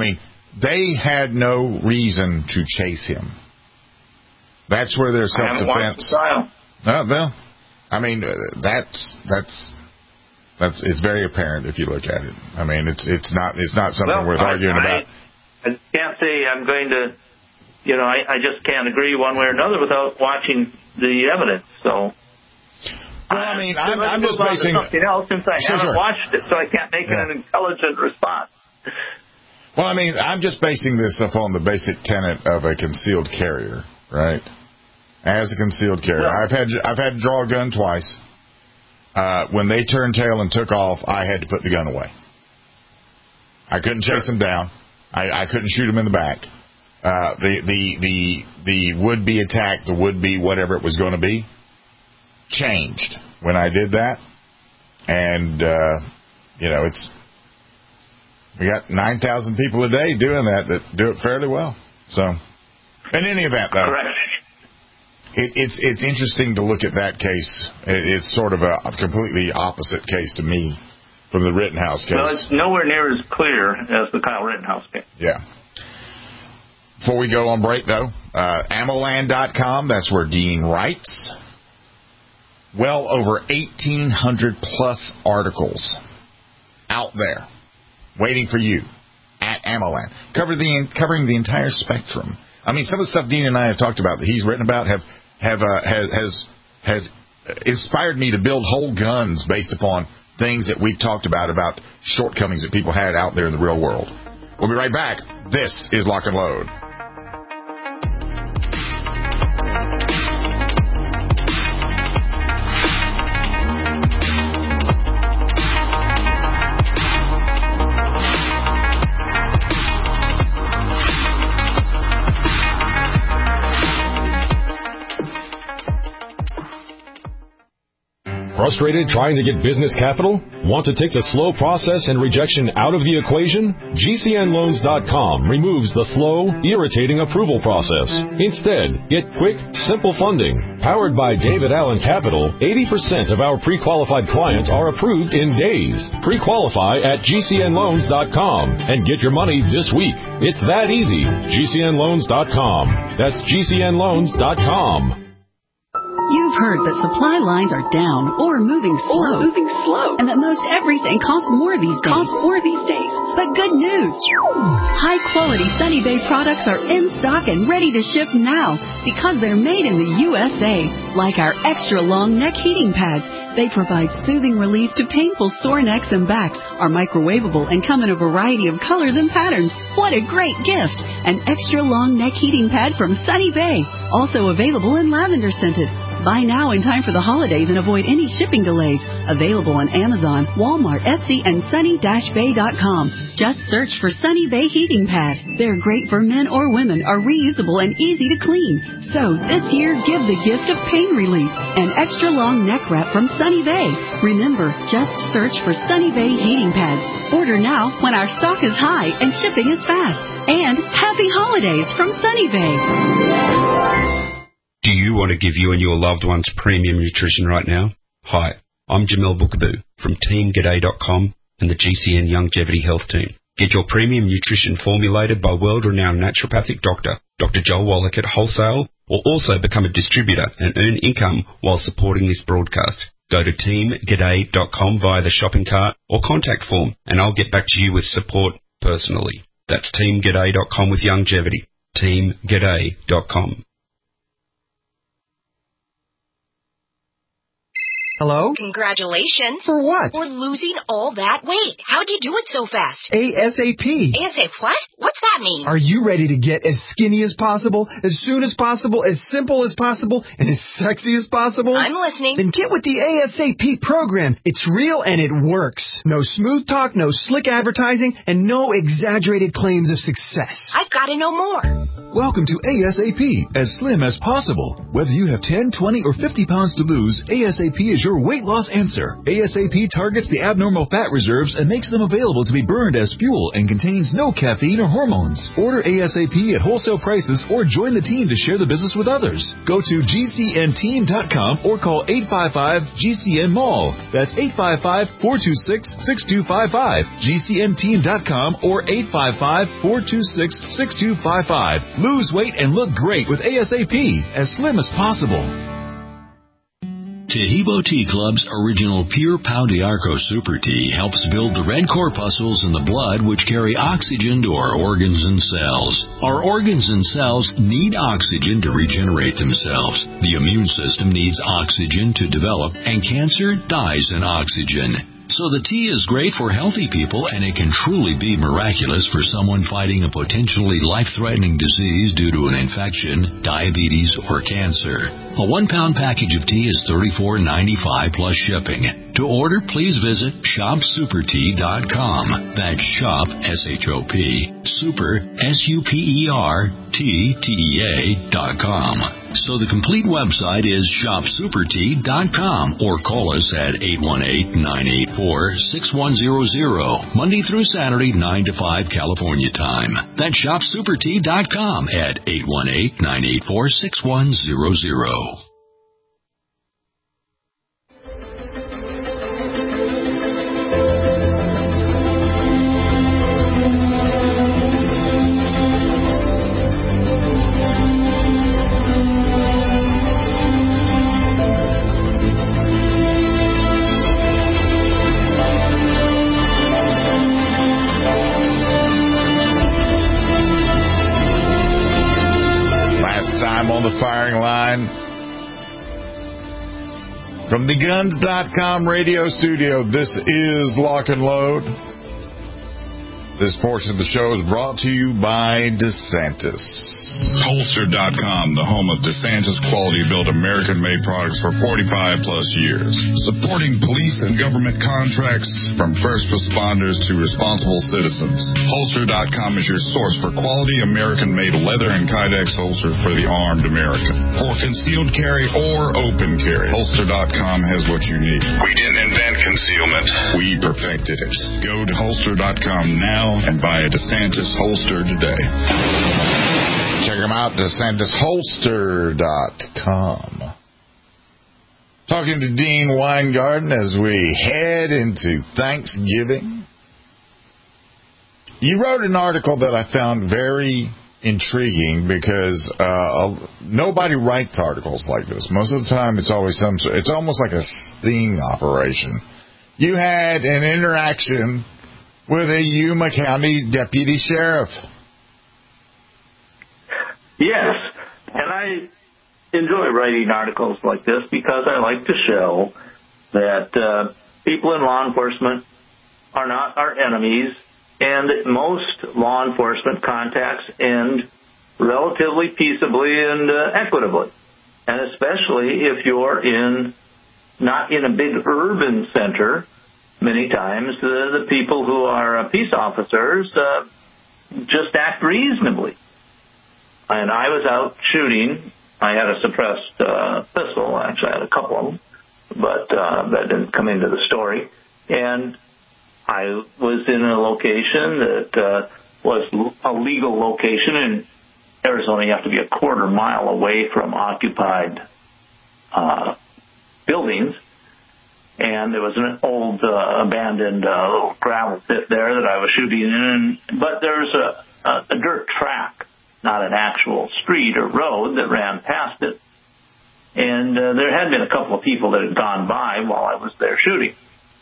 Speaker 3: they had no reason to chase him. That's where their self-defense. Uh, well, I mean, uh, that's that's that's it's very apparent if you look at it. I mean, it's it's not it's not something
Speaker 5: well,
Speaker 3: worth
Speaker 5: I,
Speaker 3: arguing
Speaker 5: I,
Speaker 3: about.
Speaker 5: I can't say I'm going to, you know, I, I just can't agree one way or another without watching the evidence. So.
Speaker 3: Well, I mean, I'm, I'm just basing
Speaker 5: something else since I
Speaker 3: sure,
Speaker 5: haven't
Speaker 3: sure.
Speaker 5: watched it, so I can't make yeah. an intelligent response.
Speaker 3: Well, I mean, I'm just basing this upon the basic tenet of a concealed carrier, right? As a concealed carrier, well, I've had I've had to draw a gun twice. Uh, when they turned tail and took off, I had to put the gun away. I couldn't chase them down. I, I couldn't shoot them in the back. Uh, the the the the would be attack, the would be whatever it was going to be, changed when I did that, and uh, you know it's we got nine thousand people a day doing that that do it fairly well. So, in any event, though.
Speaker 5: Correct.
Speaker 3: It, it's it's interesting to look at that case. It, it's sort of a completely opposite case to me from the Rittenhouse case.
Speaker 5: Well, it's nowhere near as clear as the Kyle Rittenhouse case.
Speaker 3: Yeah. Before we go on break, though, uh, Amoland dot com, that's where Dean writes. Well over eighteen hundred plus articles out there waiting for you at Amoland, cover the, covering the entire spectrum. I mean, some of the stuff Dean and I have talked about that he's written about have have uh, has has has inspired me to build whole guns based upon things that we've talked about about shortcomings that people had out there in the real world. We'll be right back. This is Lock and Load.
Speaker 16: Frustrated trying to get business capital? Want to take the slow process and rejection out of the equation? G C N Loans dot com removes the slow, irritating approval process. Instead, get quick, simple funding. Powered by David Allen Capital, eighty percent of our pre-qualified clients are approved in days. Pre-qualify at G C N Loans dot com and get your money this week. It's that easy. G C N Loans dot com. That's G C N Loans dot com.
Speaker 15: You've heard that supply lines are down or moving slow.
Speaker 17: Or moving slow.
Speaker 15: And that most everything costs more these days.
Speaker 17: Costs more these days.
Speaker 15: But good news. High-quality Sunny Bay products are in stock and ready to ship now because they're made in the U S A. Like our extra-long neck heating pads. They provide soothing relief to painful sore necks and backs, are microwavable, and come in a variety of colors and patterns. What a great gift! An extra-long neck heating pad from Sunny Bay. Also available in lavender scented. Buy now in time for the holidays and avoid any shipping delays. Available on Amazon, Walmart, Etsy, and sunny dash bay dot com. Just search for Sunny Bay Heating Pad. They're great for men or women, are reusable and easy to clean. So this year, give the gift of pain relief. An extra long neck wrap from Sunny Bay. Remember, just search for Sunny Bay Heating Pads. Order now when our stock is high and shipping is fast. And happy holidays from Sunny Bay.
Speaker 18: Do you want to give you and your loved ones premium nutrition right now? Hi, I'm Jamel Bookaboo from Team G'day dot com and the G C N Longevity Health Team. Get your premium nutrition formulated by world-renowned naturopathic doctor, Doctor Joel Wallach at wholesale, or also become a distributor and earn income while supporting this broadcast. Go to Team G'day dot com via the shopping cart or contact form, and I'll get back to you with support personally. That's Team G'day dot com with Longevity. Team G'day dot com.
Speaker 19: Hello?
Speaker 20: Congratulations.
Speaker 19: For what?
Speaker 20: For losing all that weight. How'd you do it so fast?
Speaker 19: ASAP.
Speaker 20: ASAP what? What's that mean?
Speaker 19: Are you ready to get as skinny as possible, as soon as possible, as simple as possible, and as sexy as possible?
Speaker 20: I'm listening.
Speaker 19: Then get with the ASAP program. It's real and it works. No smooth talk, no slick advertising, and no exaggerated claims of success.
Speaker 20: I've got to know more.
Speaker 21: Welcome to ASAP, as slim as possible. Whether you have ten, twenty, or fifty pounds to lose, ASAP is your
Speaker 1: your weight loss answer. ASAP targets the abnormal fat reserves and makes them available to be burned as fuel and contains no caffeine or hormones. Order ASAP at wholesale prices or join the team to share the business with others. Go to G C N team dot com or call eight five five G C N mall. That's eight five five, four two six, six two five five. G C N team dot com or eight five five, four two six, six two five five. Lose weight and look great with ASAP, as slim as possible.
Speaker 2: Tahibo Tea Club's original Pure Pau d'Arco Super Tea helps build the red corpuscles in the blood which carry oxygen to our organs and cells. Our organs and cells need oxygen to regenerate themselves. The immune system needs oxygen to develop, and cancer dies in oxygen. So the tea is great for healthy people, and it can truly be miraculous for someone fighting a potentially life-threatening disease due to an infection, diabetes, or cancer. A one-pound package of tea is thirty-four ninety-five plus shipping. To order, please visit shop super tea dot com. That's shop, S H O P, super, S U P E R, T, T E A dot com. So the complete website is shop super tea dot com or call us at eight one eight, nine eight four, six one zero zero, Monday through Saturday, nine to five California time. That's shop super tea dot com at eight one eight, nine eight four, six one zero zero.
Speaker 3: On the firing line from the guns dot com radio studio, this is Lock and Load. This portion of the show is brought to you by DeSantis.
Speaker 4: Holster dot com, the home of DeSantis quality-built American-made products for forty-five plus years. Supporting police and government contracts from first responders to responsible citizens. Holster dot com is your source for quality American-made leather and Kydex holsters for the armed American. For concealed carry or open carry, Holster dot com has what you need. We didn't invent concealment. We perfected it. Go to Holster dot com now and buy a DeSantis holster today.
Speaker 3: Check them out, DeSantis holster dot com. Talking to Dean Weingarten as we head into Thanksgiving. You wrote an article that I found very intriguing because uh, nobody writes articles like this. Most of the time, it's always some. It's almost like a sting operation. You had an interaction with a Yuma County deputy sheriff.
Speaker 5: Yes, and I enjoy writing articles like this because I like to show that uh, people in law enforcement are not our enemies, and that most law enforcement contacts end relatively peaceably and uh, equitably, and especially if you're in not in a big urban center. Many times the, the people who are uh, peace officers uh, just act reasonably. And I was out shooting. I had a suppressed uh, pistol. Actually, I had a couple of them, but uh, that didn't come into the story. And I was in a location that uh, was a legal location. In Arizona, you have to be a quarter mile away from occupied uh, buildings. And there was an old uh, abandoned uh, little gravel pit there that I was shooting in. But there's a, a, a dirt track, not an actual street or road that ran past it. And uh, there had been a couple of people that had gone by while I was there shooting.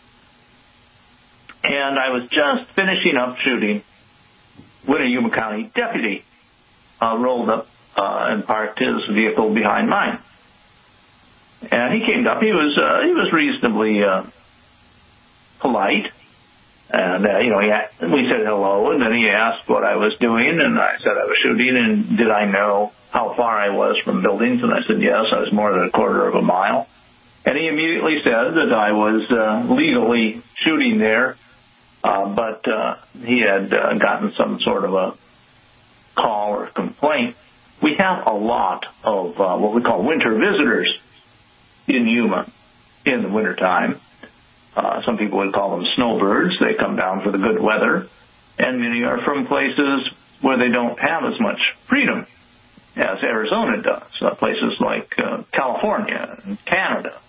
Speaker 5: And I was just finishing up shooting when a Yuma County deputy uh, rolled up uh, and parked his vehicle behind mine. And he came up. He was uh, he was reasonably uh, polite. And, uh, you know, he asked, we said hello, and then he asked what I was doing, and I said I was shooting, and did I know how far I was from buildings? And I said, yes, I was more than a quarter of a mile. And he immediately said that I was uh, legally shooting there, uh, but uh, he had uh, gotten some sort of a call or complaint. We have a lot of uh, what we call winter visitors in Yuma. in the wintertime. Uh, some people would call them snowbirds. They come down for the good weather. And many are from places where they don't have as much freedom as Arizona does, uh, places like uh, California and Canada.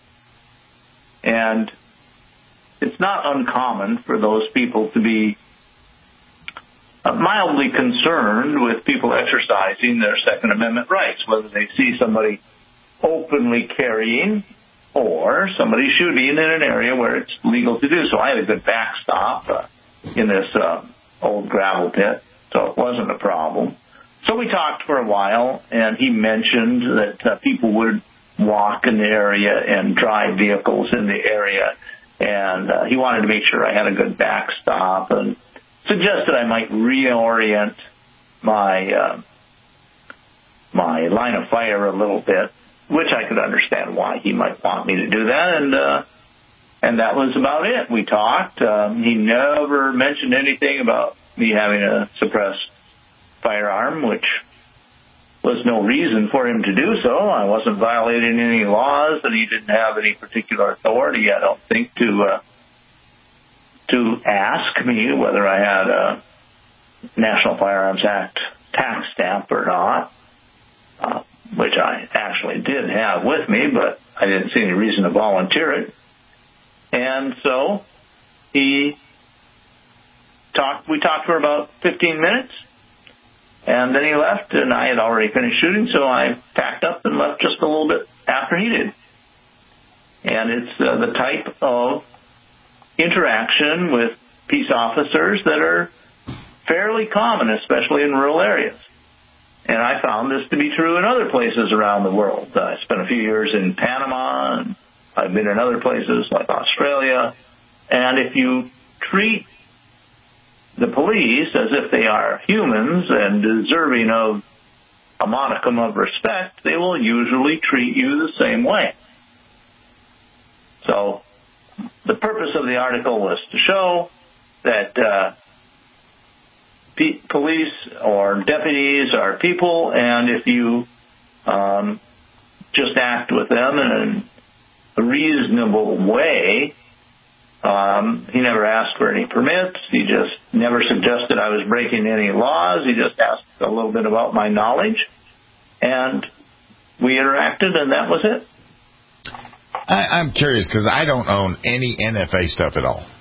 Speaker 5: And it's not uncommon for those people to be uh, mildly concerned with people exercising their Second Amendment rights, whether they see somebody openly carrying or somebody shooting in an area where it's legal to do so. I had a good backstop uh, in this uh, old gravel pit, so it wasn't a problem. So we talked for a while, and he mentioned that uh, people would walk in the area and drive vehicles in the area, and uh, he wanted to make sure I had a good backstop and suggested I might reorient my uh, my line of fire a little bit, which I could understand why he might want me to do that, and uh, and that was about it. We talked. Um, he never mentioned anything about me having a suppressed firearm, which was no reason for him to do so. I wasn't violating any laws, and he didn't have any particular authority, I don't think, to uh, to ask me whether I had a National Firearms Act tax stamp or not, uh, which I actually did have with me, but I didn't see any reason to volunteer it. And so he talked. We talked for about fifteen minutes. And then he left, and I had already finished shooting, so I packed up and left just a little bit after he did. And it's uh, the type of interaction with peace officers that are fairly common, especially in rural areas. And I found this to be true in other places around the world. I spent a few years in Panama, and I've been in other places like Australia. And if you treat the police as if they are humans and deserving of a modicum of respect, they will usually treat you the same way. So the purpose of the article was to show that uh, pe- police or deputies are people, and if you um, just act with them in a reasonable way. Um, he never asked for any permits. He just never suggested I was breaking any laws. He just asked a little bit about my knowledge. And we interacted, and that was it.
Speaker 3: I, I'm curious, because I don't own any N F A stuff at all.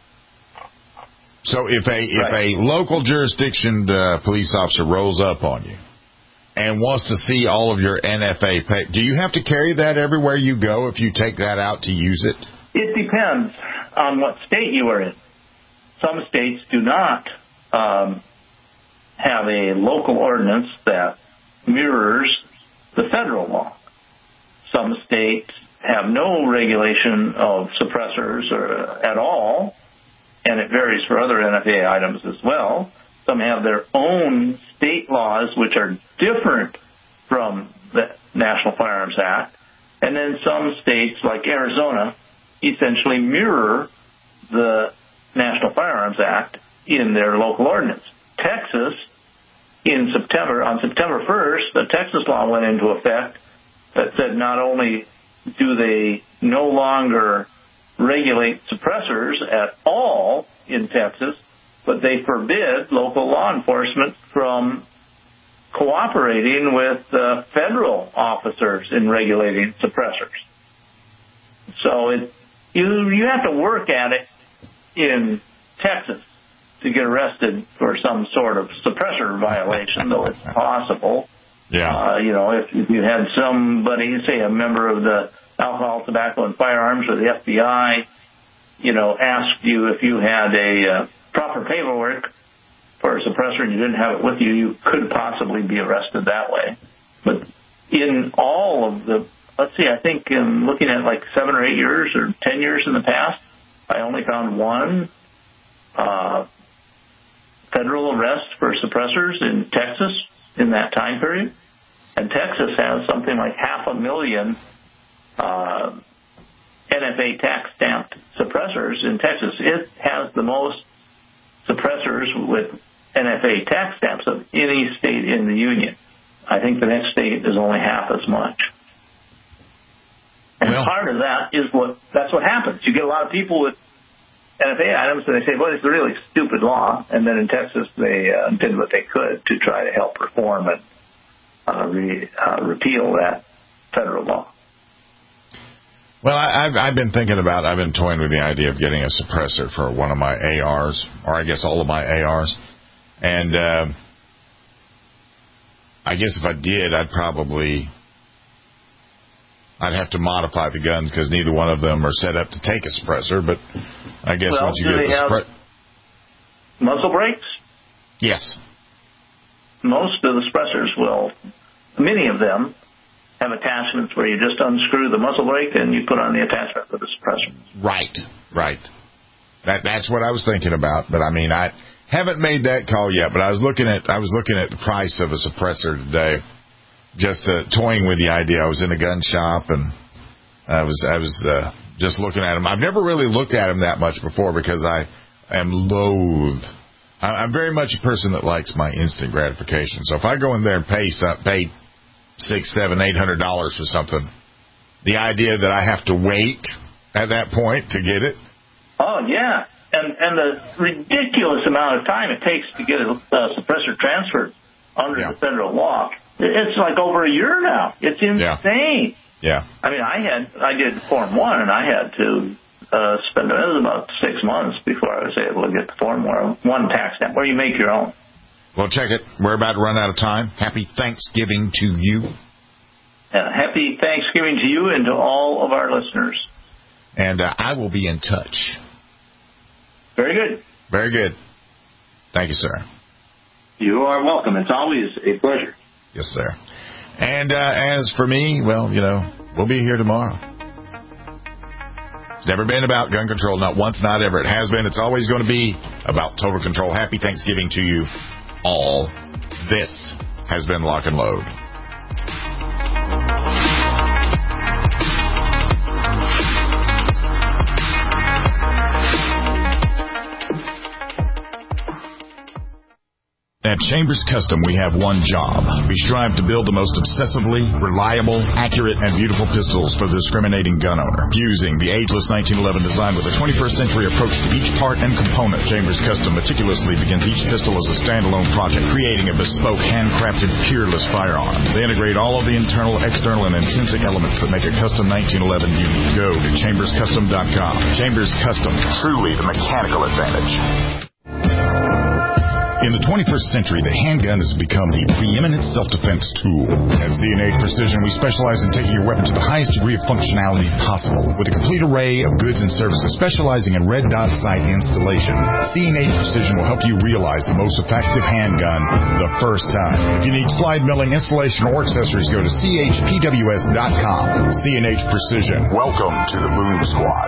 Speaker 3: So if a if right. a local jurisdiction uh, police officer rolls up on you and wants to see all of your N F A pay, do you have to carry that everywhere you go if you take that out to use it?
Speaker 5: It depends on what state you are in. Some states do not um, have a local ordinance that mirrors the federal law. Some states have no regulation of suppressors or, at all, and it varies for other N F A items as well. Some have their own state laws, which are different from the National Firearms Act. And then some states, like Arizona, essentially mirror the National Firearms Act in their local ordinance. Texas, in September, on September first, the Texas law went into effect that said not only do they no longer regulate suppressors at all in Texas, but they forbid local law enforcement from cooperating with uh, federal officers in regulating suppressors. So it You you have to work at it in Texas to get arrested for some sort of suppressor violation, though it's possible.
Speaker 3: Yeah.
Speaker 5: Uh, you know, if, if you had somebody, say a member of the Alcohol, Tobacco, and Firearms or the F B I, you know, asked you if you had a uh, proper paperwork for a suppressor and you didn't have it with you, you could possibly be arrested that way. But in all of the Let's see, I think in looking at like seven or eight years or ten years in the past, I only found one uh, federal arrest for suppressors in Texas in that time period. And Texas has something like half a million uh, N F A tax stamped suppressors in Texas. It has the most suppressors with N F A tax stamps of any state in the union. I think the next state is only half as much. And
Speaker 3: Well,
Speaker 5: part of that is what that's what happens. You get a lot of people with N F A items, and they say, well, it's a really stupid law. And then in Texas, they uh, did what they could to try to help reform and uh, re, uh, repeal that federal law.
Speaker 3: Well, I, I've, I've been thinking about, I've been toying with the idea of getting a suppressor for one of my A Rs, or I guess all of my A Rs. And uh, I guess if I did, I'd probably, I'd have to modify the guns because neither one of them are set up to take a suppressor. But I guess
Speaker 5: well,
Speaker 3: once you
Speaker 5: do
Speaker 3: get
Speaker 5: they
Speaker 3: the
Speaker 5: have
Speaker 3: suppressor.
Speaker 5: muzzle brakes?
Speaker 3: Yes.
Speaker 5: Most of the suppressors will, many of them, have attachments where you just unscrew the muzzle brake and you put on the attachment for the suppressor.
Speaker 3: Right, right. That that's what I was thinking about. But I mean, I haven't made that call yet. But I was looking at I was looking at the price of a suppressor today, just uh, toying with the idea. I was in a gun shop and I was I was uh, just looking at them. I've never really looked at them that much before because I am loath. I, I'm very much a person that likes my instant gratification. So if I go in there and pay some, pay six, seven, eight hundred dollars for something, the idea that I have to wait at that point to get it.
Speaker 5: Oh yeah, and and the ridiculous amount of time it takes to get a uh, suppressor transferred under yeah. the federal law. It's like over a year now. It's insane.
Speaker 3: Yeah. yeah.
Speaker 5: I mean, I had I did Form One, and I had to uh, spend it was about six months before I was able to get the Form One tax stamp, where you make your own.
Speaker 3: Well, check it. We're about to run out of time. Happy Thanksgiving to you.
Speaker 5: And happy Thanksgiving to you and to all of our listeners.
Speaker 3: And uh, I will be in touch.
Speaker 5: Very good.
Speaker 3: Very good. Thank you, sir.
Speaker 5: You are welcome. It's always a pleasure.
Speaker 3: Yes, sir. And uh, as for me, well, you know, we'll be here tomorrow. It's never been about gun control. Not once, not ever. It has been. It's always going to be about total control. Happy Thanksgiving to you all. This has been Lock and Load. At Chambers Custom, we have one job. We strive to build the most obsessively, reliable, accurate, and beautiful pistols for the discriminating gun owner. Fusing the ageless nineteen eleven design with a twenty-first century approach to each part and component, Chambers Custom meticulously begins each pistol as a standalone project, creating a bespoke, handcrafted, peerless firearm. They integrate all of the internal, external, and intrinsic elements that make a custom nineteen eleven unique. Go to chambers custom dot com. Chambers Custom, truly the mechanical advantage. In the twenty-first century, the handgun has become the preeminent self-defense tool. At C and H Precision, we specialize in taking your weapon to the highest degree of functionality possible. With a complete array of goods and services specializing in red dot sight installation, C and H Precision will help you realize the most effective handgun the first time. If you need slide milling, installation, or accessories, go to c h p w s dot com. C and H Precision. Welcome to the Boom Squad.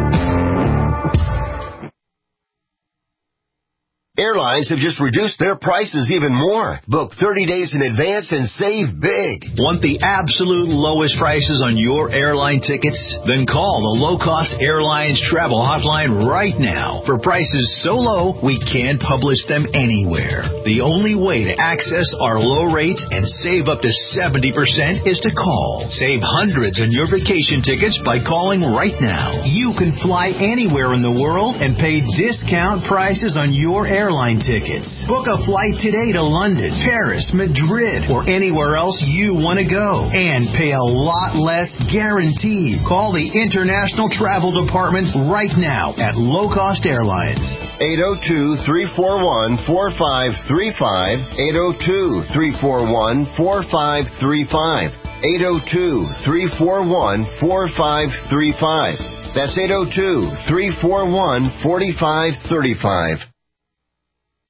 Speaker 17: Airlines have just reduced their prices even more. Book thirty days in advance and save big.
Speaker 21: Want the absolute lowest prices on your airline tickets? Then call the Low Cost Airlines Travel Hotline right now. For prices so low, we can't publish them anywhere. The only way to access our low rates and save up to seventy percent is to call. Save hundreds on your vacation tickets by calling right now. You can fly anywhere in the world and pay discount prices on your airline Airline tickets. Book a flight today to London, Paris, Madrid, or anywhere else you want to go. And pay a lot less guaranteed. Call the International Travel Department right now at Low Cost Airlines.
Speaker 17: eight oh two, three four one, four five three five. eight oh two, three four one, four five three five. eight oh two, three four one, four five three five. That's eight oh two, three four one, four five three five.